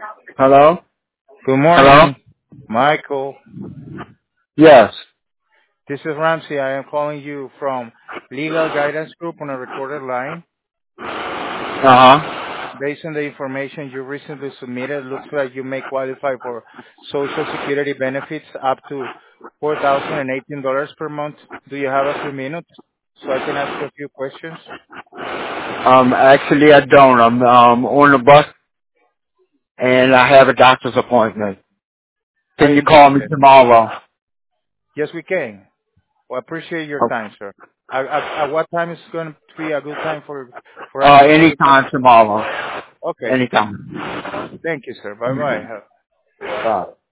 Hello? Good Hello? morning, Michael. Yes. This is Ramsey. I am calling you from Legal Guidance Group on a recorded line. Uh-huh. Based on the information you recently submitted, it looks like you may qualify for Social Security benefits up to $4,018 per month. Do you have a few minutes so I can ask you a few questions? Actually I don't. I'm on the bus and I have a doctor's appointment. I Can you call me understand. tomorrow? Yes, we can. Well, I appreciate your Okay. time, sir. At what time is going to be a good time for us to call you back? Anytime tomorrow. Okay. Anytime. Thank you, sir. Bye-bye. Bye.